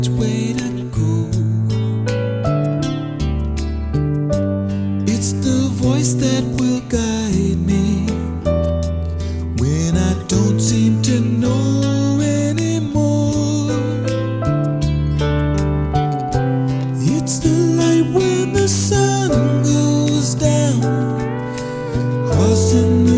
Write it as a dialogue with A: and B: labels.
A: way to go. It's the voice that will guide me when I don't seem to know anymore. It's the light when the sun goes down, crossing